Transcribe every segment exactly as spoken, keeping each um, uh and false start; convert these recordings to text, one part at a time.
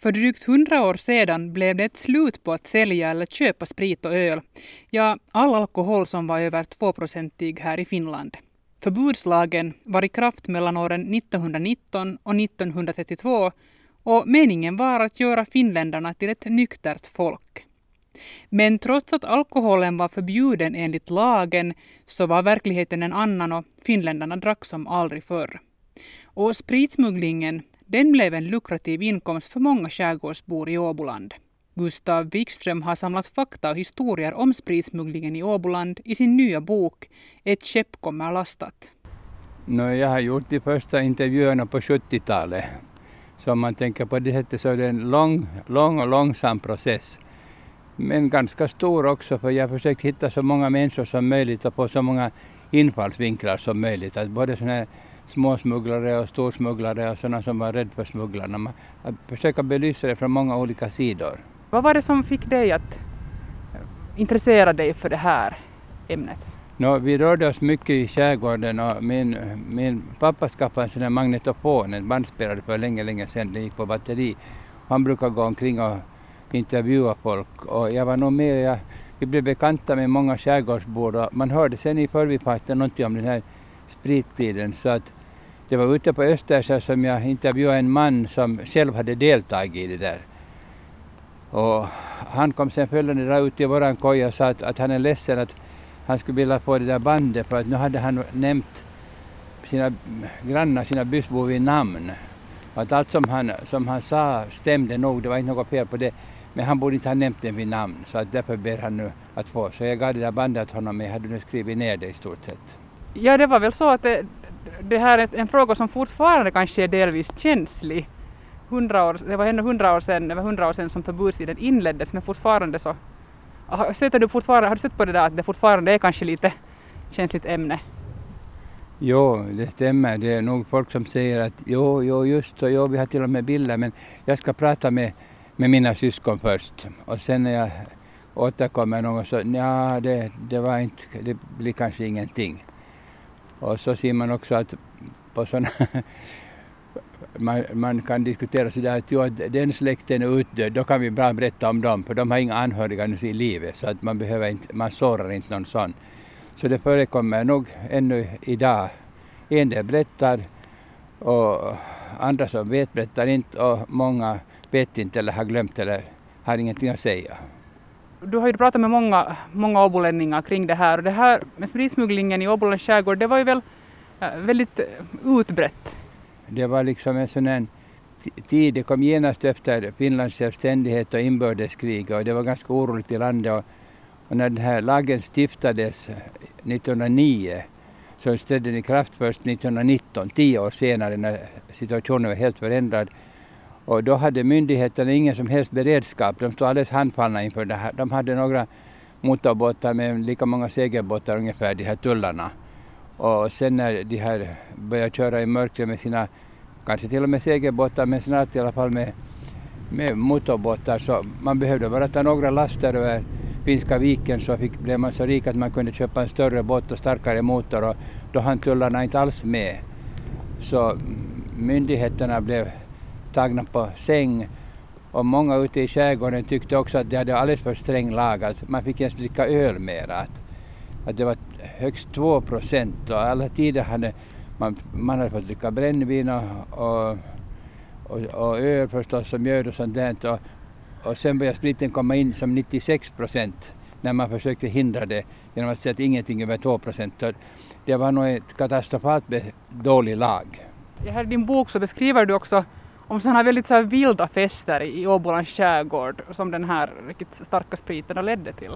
För drygt hundra år sedan blev det ett slut på att sälja eller köpa sprit och öl. Ja, all alkohol som var över två procentig här i Finland. Förbudslagen var i kraft mellan åren nittonhundranitton och nittonhundratrettiotvå och meningen var att göra finländarna till ett nyktert folk. Men trots att alkoholen var förbjuden enligt lagen så var verkligheten en annan och finländarna drack som aldrig förr. Och spritsmugglingen, den blev en lukrativ inkomst för många skärgårdsbor i Åboland. Gustav Wikström har samlat fakta och historier om spritsmugglingen i Åboland i sin nya bok Ett skepp kommer lastat. No, jag har gjort de första intervjuerna på sjuttiotalet. Så om man tänker på det sättet så är det en lång, lång och långsam process. Men ganska stor också, för jag har försökt hitta så många människor som möjligt och på så många infallsvinklar som möjligt. Att både såna här småsmugglare och storsmugglare och sådana som var rädda för smugglarna. Man försöker belysa det från många olika sidor. Vad var det som fick dig att intressera dig för det här ämnet? No, vi rörde oss mycket i skärgården och min, min pappa skaffade en sån här magnetofon, en bandspelare för länge, länge sedan. Den gick på batteri. Han brukar gå omkring och intervjua folk och jag var nog med och jag, vi blev bekanta med många skärgårdsbor och man hörde sen i förbifarten någonting om den här sprittiden, så att det var ute på Östersjön som jag intervjuade en man som själv hade deltagit i det där. Och han kom sen följande där ut i våran koja och sa att, att han är ledsen att han skulle vilja få det där bandet för att nu hade han nämnt sina grannar, sina bysbor vid namn. Och att allt som han, som han sa stämde nog, det var inte något fel på det. Men han borde inte ha nämnt den vid namn, så att därför ber han nu att få. Så jag gav det där bandet åt honom, men jag hade nu skrivit ner det i stort sett. Ja, det var väl så att det, det här är en fråga som fortfarande kanske är delvis känslig. hundra år, det var ändå hundra år sedan, det var hundra år sedan som förbudstiden inleddes, men fortfarande så... Har du, fortfarande, har du sett på det där att det fortfarande är kanske lite känsligt ämne? Jo, det stämmer. Det är nog folk som säger att jo, jo just så, jo, vi har till och med bilder, men jag ska prata med, med mina syskon först. Och sen när jag återkommer någon så, ja, det, det var inte, det blir kanske ingenting. Och så ser man också att på såna man, man kan diskutera sådär att jo, den släkten är utdöd, då kan vi bra berätta om dem, för de har inga anhöriga nu i livet, så att man behöver inte, man sårar inte någon sån. Så det förekommer nog ännu idag. En del berättar och andra som vet berättar inte och många vet inte eller har glömt eller har ingenting att säga. Du har ju pratat med många, många åbolänningar kring det här och det här med spritsmugglingen i Åbolands skärgård, det var ju väl väldigt utbrett. Det var liksom en sån här tid, det kom genast efter Finlands självständighet och inbördeskrig och det var ganska oroligt i landet. Och, och när den här lagen stiftades nittonhundranio så trädde den i kraft först nittonhundranitton, tio år senare när situationen var helt förändrad. Och då hade myndigheterna ingen som helst beredskap, de stod alldeles handfallna inför det här. De hade några motorbåtar med lika många segelbåtar ungefär, de här tullarna. Och sen när de här började köra i mörkret med sina, kanske till och med segelbåtar, men snart i alla fall med, med motorbåtar, så man behövde bara ta några laster över Finska viken, så fick, blev man så rik att man kunde köpa en större båt och starkare motor, och då hann tullarna inte alls med. Så myndigheterna blev tagna på säng och många ute i skärgården tyckte också att det hade alldeles för sträng lag, att man fick ens dricka öl mera. Att, att det var högst två procent och alla tider hade man, man hade fått dricka brännvin och, och, och, och öl förstås och mjöd och sånt där. Och, och sen började spriten komma in som nittiosex procent när man försökte hindra det genom att säga att ingenting över två procent. Så det var nog ett katastrofalt dålig lag. Här i din bok så beskriver du också om sådana väldigt så här vilda fester i Åbolands skärgård som den här riktigt starka spriten ledde till.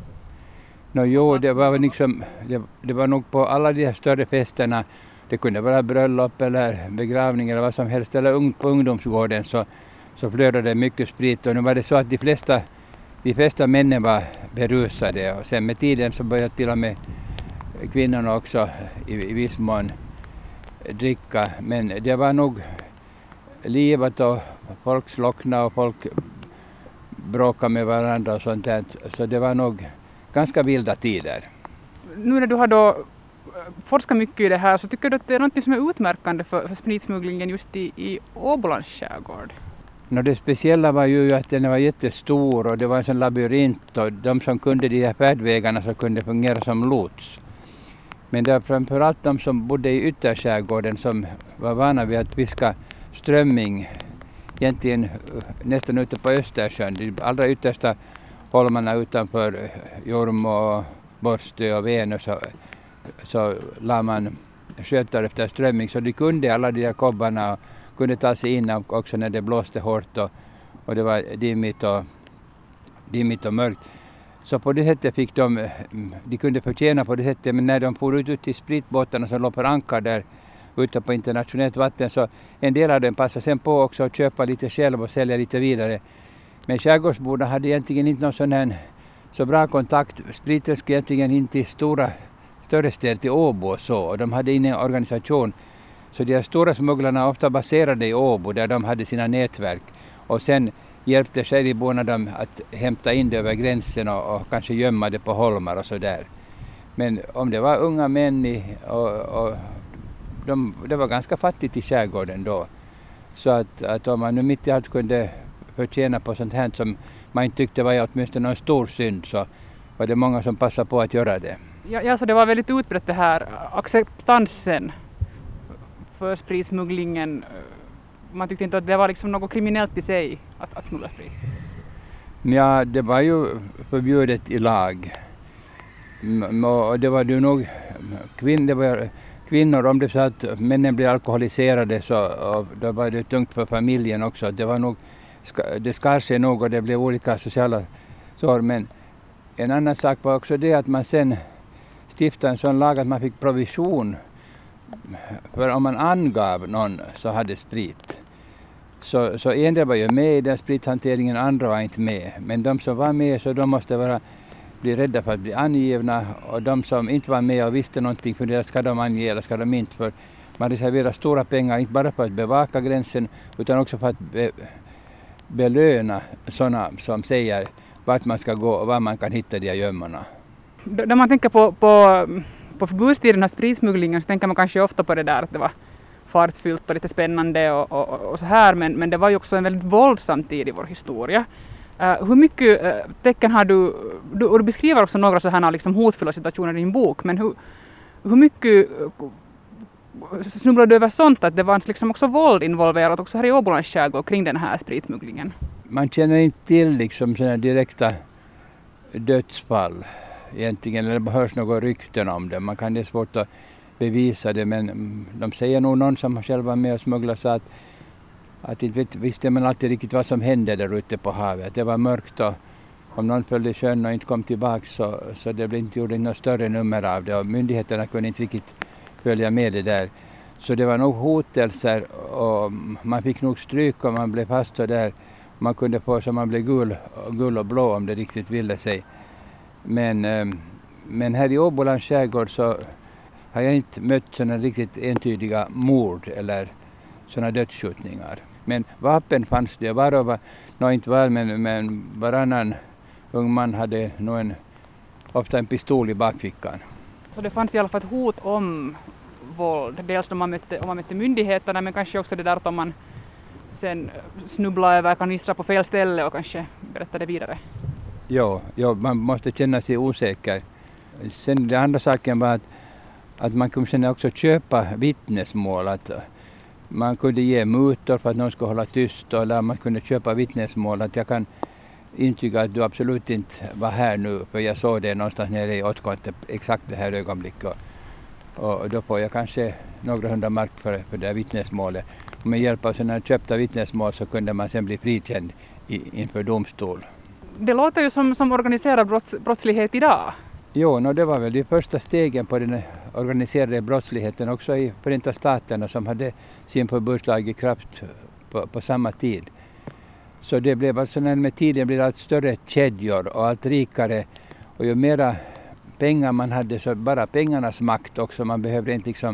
No, jo, det var, liksom, det, det var nog på alla de här större festerna, det kunde vara bröllop eller begravning eller vad som helst, eller ung, på ungdomsgården så, så flödade det mycket sprit, och nu var det så att de flesta, de flesta männen var berusade, och sen med tiden så började till och med kvinnorna också i, i viss mån dricka, men det var nog livet och folk slocknade och folk bråkade med varandra och sånt där, så det var nog ganska vilda tider. Nu när du har då forskat mycket i det här, så tycker du att det är något som är utmärkande för, för spritsmugglingen just i, i Åbolands skärgård? No, det speciella var ju att den var jättestor och det var en sån labyrint och de som kunde de här färdvägarna så kunde fungera som lots. Men det var framförallt de som bodde i ytterskärgården som var vana vid att fiska strömming egentligen nästan ute på Östersjön. De allra yttersta holmarna utanför Jormo och Borstö och Venus så, så la man skötar efter strömming så de kunde alla de där kobbarna och kunde ta sig in också när det blåste hårt och, och det var dimmigt och, dimmigt och mörkt. Så på det sättet fick de, de kunde förtjäna på det sättet, men när de får ut, ut till spritbåtarna som låg på ankar där ute på internationellt vatten så en del av dem passade sen på också att köpa lite själv och sälja lite vidare. Men skärgårdsborna hade egentligen inte någon sån här så bra kontakt. Spriten skulle egentligen inte till stora, större städer till Åbo och så, och de hade ingen organisation. Så de stora smugglarna ofta baserade i Åbo där de hade sina nätverk och sen hjälpte skärgårdsborna dem att hämta in det över gränsen och, och kanske gömma det på holmar och så där. Men om det var unga män i, och, och de, det var ganska fattigt i skärgården då. Så att, att om man nu mitt i allt kunde förtjäna på sånt här som man inte tyckte var åtminstone någon stor synd så var det många som passade på att göra det. Ja, ja, så det var väldigt utbrett det här acceptansen för spritsmugglingen. Man tyckte inte att det var liksom något kriminellt i sig att, att smuggla sprit. Ja, det var ju förbjudet i lag. Och det var ju nog kvin, det var kvinnor, om det så att männen blir alkoholiserade så och då var det tungt för familjen också. Det var nog, det skar sig nog och det blev olika sociala sår. Men en annan sak var också det att man sen stiftade en sån lag att man fick provision. För om man angav någon så hade sprit. Så, så en del var ju med i den sprithanteringen, andra var inte med. Men de som var med så de måste vara, bli rädda för att bli angivna. Och de som inte var med och visste någonting för det ska de ange eller ska de inte. För man reserverar stora pengar inte bara för att bevaka gränsen utan också för att be, belöna sådana som säger vart man ska gå och var man kan hitta de här gömmorna. När man tänker på, på, på förbudstiden av spritsmugglingen så tänker man kanske ofta på det där att det var fartfyllt och lite spännande och, och, och så här, men, men det var ju också en väldigt våldsam tid i vår historia. Uh, hur mycket uh, tecken har du, du, och du beskriver också några så här liksom hotfulla situationer i din bok, men hur, hur mycket uh, snubblade du över sånt att det var liksom också våld involverat också här i Åbolands skärgård kring den här spritsmugglingen? Man känner inte till liksom sådana direkta dödsfall egentligen, eller det hörs några rykten om det. Man kan det är svårt att bevisa det, men de säger nog någon som själv var med och smugglade sa att, att inte visste man alltid riktigt vad som hände där ute på havet. Det var mörkt och om någon följde sjön och inte kom tillbaka så, så det blev inte gjort något större nummer av det och myndigheterna kunde inte riktigt följa med det där. Så det var nog hotelser och man fick nog stryk om man blev fast så där. Man kunde få så man blev gul, gul och blå om det riktigt ville sig. Men, men här i Åbolands skärgård så har jag inte mött sådana riktigt entydiga mord eller sådana dödsskjutningar. Men vapen fanns det, var och var, nå inte var, men, men varannan ung man hade nog en, ofta en pistol i bakfickan. Så det fanns i alla fall ett hot om våld, dels om man mötte, om man mötte myndigheterna men kanske också det där att om man sen snubbla över kanistrar på fel ställe och kanske berätta det vidare. Jo, jo, man måste känna sig osäker. Sen det andra saken var att, att man kunde sen också köpa vittnesmål. Att man kunde ge mutor för att någon skulle hålla tyst eller man kunde köpa vittnesmål. Att jag kan intyga att du absolut inte var här nu för jag såg det någonstans nere i Åtkonte exakt det här ögonblicket. Och, och då får jag kanske några hundra mark för, för det här vittnesmålet. Och med hjälp av sådana köpta vittnesmål så kunde man sen bli frikänd i, inför domstol. Det låter ju som, som organiserad brotts, brottslighet idag. Jo, no, det var väl de första stegen på den organiserade brottsligheten också i Förenta Staterna som hade sin förbudslag i kraft på, på samma tid. Så det blev alltså när med tiden blev allt större kedjor och allt rikare och ju mera pengar man hade så bara pengarnas makt också. Man behövde inte liksom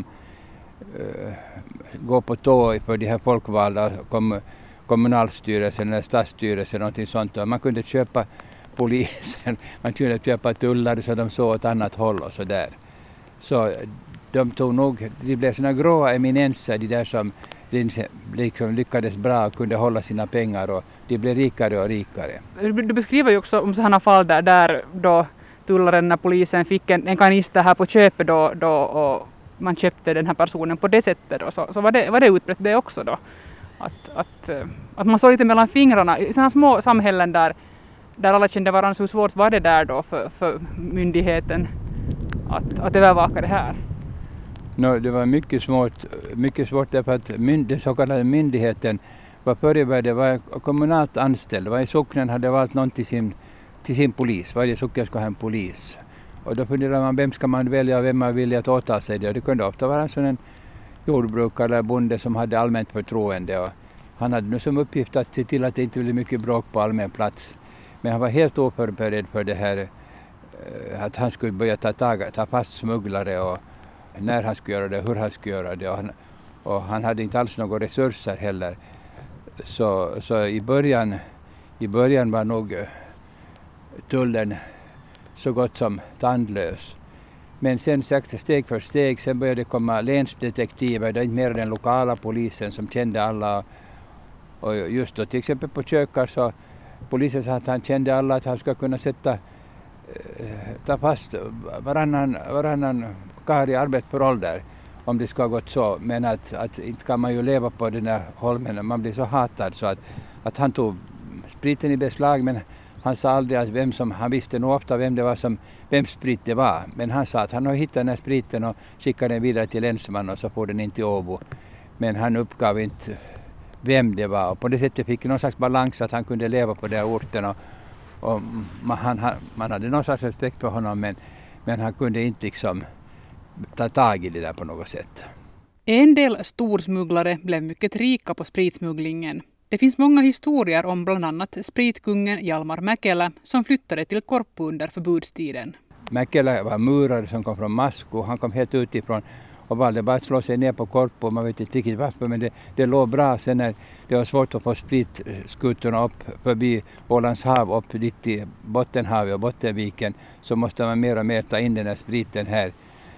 uh, gå på tå för de här folkvalda kom, kommunalstyrelsen eller stadsstyrelsen och någonting sånt. Och man kunde köpa polisen, man kunde köpa tullare så de såg åt annat håll och så där. Så de tog nog, de blev såna gråa eminenser, de där som liksom lyckades bra och kunde hålla sina pengar och de blev rikare och rikare. Du beskriver ju också om sådana fall där, där då tullaren när polisen fick en, en kanister här på köpet då, då och man köpte den här personen på det sättet då, så, så var, det, var det utbrett det också då. Att, att, att man såg lite mellan fingrarna i sådana små samhällen där, där alla kände varandra, så svårt var det där då för, för myndigheten att, att övervaka det här. No, det var mycket svårt, mycket svårt därför att mynd, den så kallade myndigheten var förberedda, var kommunalt anställd. Varje socknen hade valt någon till sin, till sin polis. Varje socken skulle ha en polis. Och då funderade man, vem ska man välja och vem man vill att åta sig det. Och det kunde ofta vara en sån jordbrukare eller bonde som hade allmänt förtroende. Och han hade nu som uppgift att se till att det inte blev mycket bråk på allmän plats. Men han var helt oförberedd för det här, att han skulle börja ta, tag, ta fast smugglare och när han skulle göra det, hur han skulle göra det. Och han, och han hade inte alls några resurser heller. Så, så i, början, i början var nog tullen så gott som tandlös. Men sen steg för steg, sen började det komma länsdetektiver, det är inte mer den lokala polisen som kände alla. Och just då till exempel på Kökar så polisen sa att han kände alla, att han skulle kunna sätta ta fast varannan, varannan kar i arbetsför ålder om det ska ha gått så. Men att, att inte kan man ju leva på den här holmen, man blir så hatad så att, att han tog spriten i beslag, men han sa aldrig att vem som, han visste nog ofta vem det var som, vem sprit det var. Men han sa att han har hittat den här spriten och skickade den vidare till länsman och så får den in till Åbo. Men han uppgav inte vem det var och på det sättet fick någon slags balans att han kunde leva på den här orten och Och man, han, man hade någon slags respekt för honom, men, men han kunde inte liksom ta tag i det där på något sätt. En del storsmugglare blev mycket rika på spritsmugglingen. Det finns många historier om bland annat spritkungen Hjalmar Mäkelä som flyttade till Korpu under förbudstiden. Mäkelä var murare som kom från Masku. Han kom helt utifrån och valde bara att slå sig ner på Korpu. Man vet inte riktigt varför, men det, det låg bra. Sen när det var svårt att få spritskutorna upp förbi Ålands hav, upp dit till Bottenhavet och Bottenviken, så måste man mer och mer ta in den här spriten här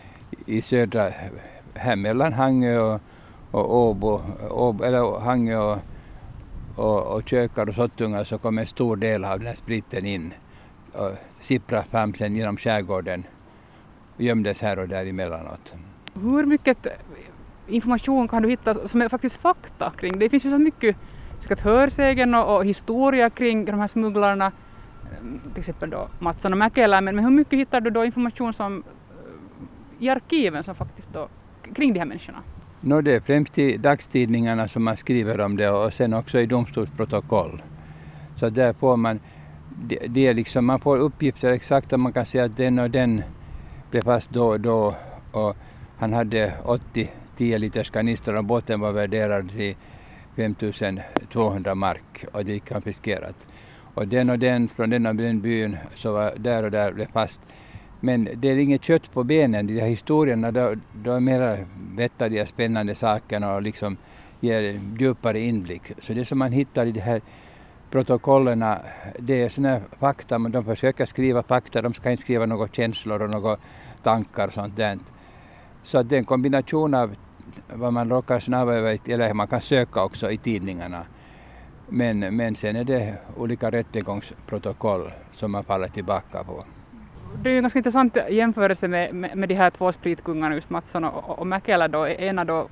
i södra, här mellan Hangö och, och Åbo, Åbo, eller Hangö och, och, och Kökar och Sottunga, så kom en stor del av den här spriten in och sippra fram sen genom skärgården och gömdes här och där emellanåt. Hur mycket information kan du hitta som är faktiskt fakta kring? Det finns ju så mycket hörsägen och, och historia kring de här smugglarna, till exempel då Mattsson och Mäkelä, men, men hur mycket hittar du då information som i arkiven som faktiskt då kring de här människorna? No, det är främst i dagstidningarna som man skriver om det och sen också i domstolsprotokoll. Så där får man, det, det är liksom, man får uppgifter exakt och man kan säga att den och den blev fast då och då och han hade åttio tio liters kanister och båten var värderad till femtusen tvåhundra mark och det gick konfiskerat. Och den och den från den och den byn så var där och där blev fast. Men det är inget kött på benen, de här historierna, då, då är mer vettade de spännande sakerna och liksom ger djupare inblick. Så det som man hittar i de här protokollerna, det är sådana fakta, men de försöker skriva fakta, de ska inte skriva några känslor och några tankar och sånt där. Så det är en kombination av vad man råkar snabba över, eller man kan söka också i tidningarna. Men, men sen är det olika rättegångsprotokoll som man faller tillbaka på. Det är ju en ganska intressant jämförelse med, med, med de här två spritkungarna, just Mattsson och, och Mäkelä då. Ena då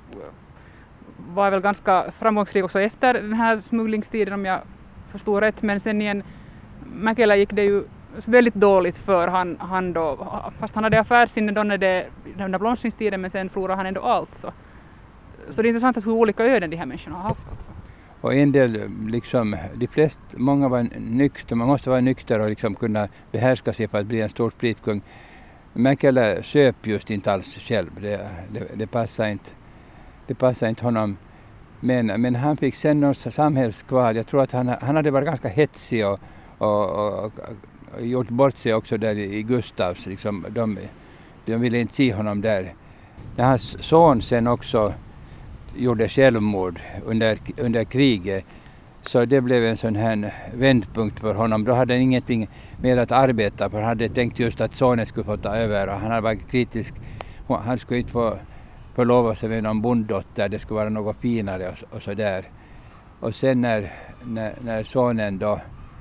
var väl ganska framgångsrik också efter den här smugglingstiden om jag förstår rätt, men sen igen Mäkelä gick det ju väldigt dåligt för han, han då, fast han hade affärsinne då när det, den där blomstringstiden, men sen förlorade han ändå allt. Så, så det är intressant att hur olika öden de här människorna har haft. Alltså. Och en del, liksom, de flesta, många var nykter, man måste vara nykter och liksom kunna behärska sig för att bli en stor spritkung. Mäkelä söp just inte alls själv, det, det, det passade inte, det passade inte honom. Men, men han fick sen något samhällskval, jag tror att han, han hade varit ganska hetsig och, och, och, och gjort bort sig också där i Gustavs, liksom, de, de ville inte se honom där. När hans son sen också gjorde självmord under, under kriget, så det blev en sån här vändpunkt för honom. Då hade han ingenting mer att arbeta för. Han hade tänkt just att sonen skulle få ta över och han hade varit kritisk. Han skulle inte få förlova sig med någon bonddotter, det skulle vara något finare och, och så där. Och sen när, när, när sonen då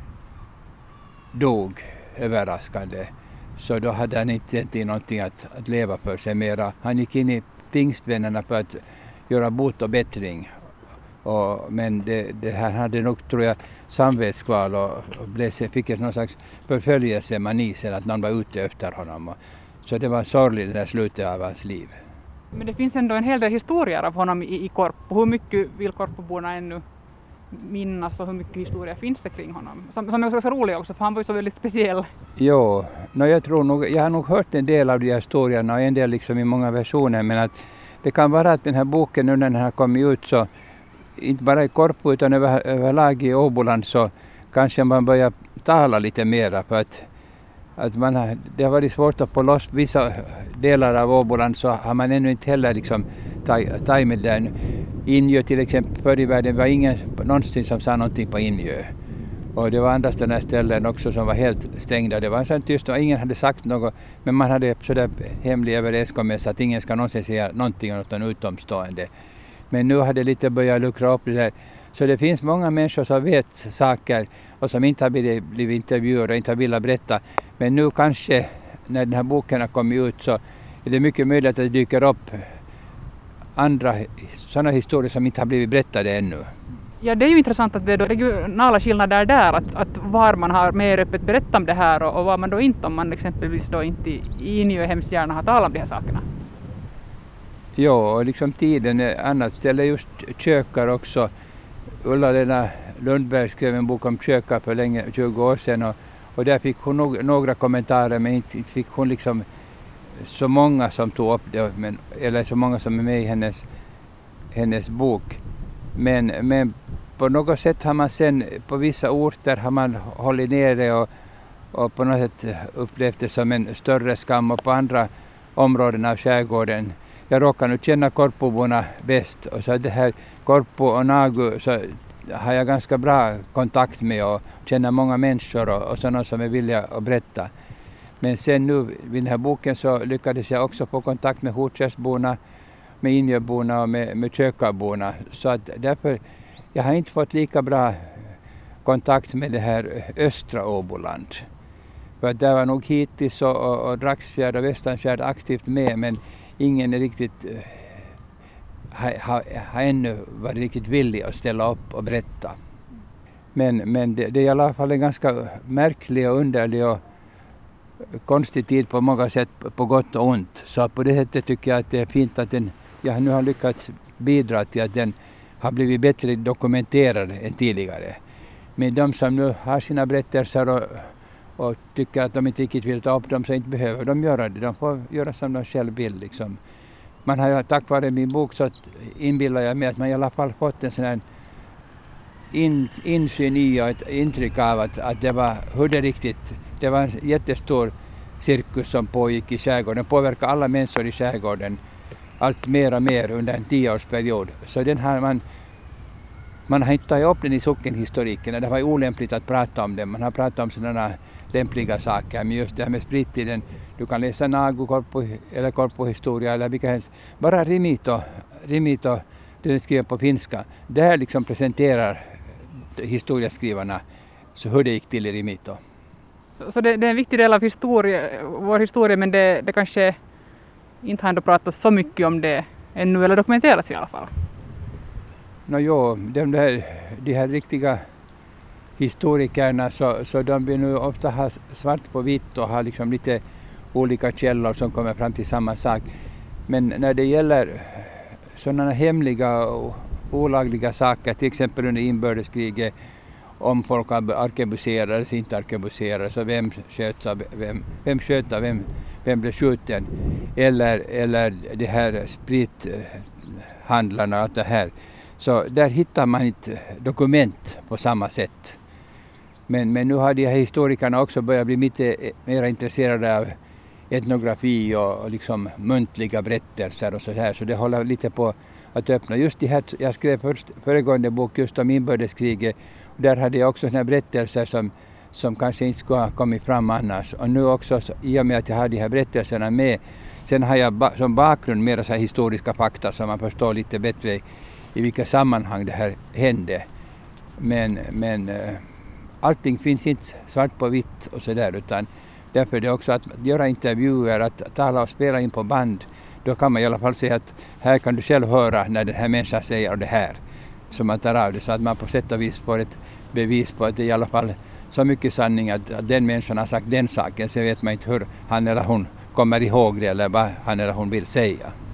dog överraskande, så då hade han inte egentligen någonting att, att leva för sig mera. Han gick in i pingstvännerna för att göra bot och bättring. Och, men det, det här hade nog, tror jag, samvetskval och, och blev, fick någon slags förföljelsemani sen att någon var ute efter honom. Och, så det var sorgligt det där slutet av hans liv. Men det finns ändå en hel del historier av honom i, i Korpo. Hur mycket vill Korpoborna ännu minnas och hur mycket historia finns det kring honom? Som, som är också så rolig också, för han var ju så väldigt speciell. Jo, no, jag tror nog, jag har nog hört en del av de här historierna och en del liksom i många versioner, men att det kan vara att den här boken nu när den har kommit ut så inte bara i Korpo utan över, överlag i Åboland så kanske man börjar tala lite mera för att, att man har, det har varit svårt att få loss vissa delar av Åboland så har man ännu inte heller liksom tagit med den. Injö till exempel, förr i världen var ingen någonsin som sa någonting på Injö. Och det var andra sådana ställen också som var helt stängda. Det var så tyst och ingen hade sagt något. Men man hade sådär hemlig överenskommelse att ingen ska någonsin säga någonting om något utomstående. Men nu har det lite börjat luckra upp det där. Så det finns många människor som vet saker och som inte har blivit, blivit intervjuade och inte har velat berätta. Men nu kanske när den här boken har kommit ut så är det mycket möjligt att det dyker upp andra sådana historier som inte har blivit berättade ännu. Ja, det är ju intressant att det är då regionala skillnader där, att, att var man har mer öppet berättat om det här och, och var man då inte, om man exempelvis då inte i Injö hemskt gärna har talat om de här sakerna. Jo, och liksom tiden är annat ställe just kökar också. Ulla-Lena Lundberg skrev en bok om kökar för länge, tjugo år sedan och, och där fick hon no- några kommentarer men inte, inte fick hon liksom så många som tog upp det, men, eller så många som är med i hennes, hennes bok. Men, men på något sätt har man sen på vissa orter har man hållit nere och, och på något sätt upplevt det som en större skam och på andra områden av skärgården. Jag råkar nu känna Korpoborna bäst och så det här Korpo och Nagu så har jag ganska bra kontakt med och känner många människor och, och sådana som är villiga att berätta. Men sen nu vid den här boken så lyckades jag också få kontakt med Hotchäsborna, med Injöborna och med, med Kökarborna. Så att därför jag har inte fått lika bra kontakt med det här östra Åboland. För att där var nog hittills och, och, och Dragsfjärd och Västanfjärd aktivt med men ingen är riktigt uh, har, har, har ännu varit riktigt villig att ställa upp och berätta. Men, men det, det är i alla fall en ganska märklig och underlig och konstig tid på många sätt på gott och ont. Så på det sättet tycker jag att det är fint att den, jag nu har lyckats bidra till att den har blivit bättre dokumenterad än tidigare. Men de som nu har sina berättelser och, och tycker att de inte riktigt vill ta upp dem så inte behöver de göra det. De får göra som de själv vill. Liksom. Man har tack vare min bok så inbillar jag mig att man i alla fall fått en sån här in, insyn i och ett intryck av att, att det var hur det riktigt. Det var en jättestor cirkus som pågick i skärgården. Den påverkar alla människor i skärgården allt mer och mer under en tioårsperiod. Så den har man, man har inte tagit upp den i sockenhistoriken. Det var olämpligt att prata om den. Man har pratat om sådana lämpliga saker. Men just det här med sprittiden, du kan läsa Nagu korpo, eller korpohistoria eller vilka helst. Bara Rimito, Rimito den är skriven på finska. Där liksom presenterar historieskrivarna så hur det gick till i Rimito. Så, så det, det är en viktig del av historia, vår historia, men det, det kanske inte har ändå pratat så mycket om det ännu, eller dokumenterats i alla fall. No, jo, de, där, de här riktiga historikerna så, så de vill nu ofta ha svart på vitt och ha liksom lite olika källor som kommer fram till samma sak. Men när det gäller sådana hemliga och olagliga saker, till exempel under inbördeskriget, om folk arkebuserades, inte arkebuserades, så vem sköt av vem, vem sköt av vem, vem blev skjuten, eller, eller det här sprithandlarna och allt det här. Så där hittar man inte dokument på samma sätt. Men, men nu har de här historikerna också börjat bli lite mer intresserade av etnografi och, och liksom muntliga berättelser och så här. Så det håller lite på att öppna. Just det här, jag skrev först, föregående bok just om inbördeskriget. Och där hade jag också såna berättelser som, som kanske inte skulle ha kommit fram annars. Och nu också, i och med att jag har de här berättelserna med, Sen har jag ba- som bakgrund mera så här historiska fakta så man förstår lite bättre i vilka sammanhang det här hände. Men, men uh, allting finns inte svart på vitt och sådär, utan därför är det också att göra intervjuer, att tala och spela in på band. Då kan man i alla fall säga att här kan du själv höra när den här människan säger det här. Så man tar av det så att man på sätt och vis får ett bevis på att det är i alla fall så mycket sanning att, att den människan har sagt den saken. Sen vet man inte hur han eller hon kommer ihåg det eller vad han eller hon vill säga.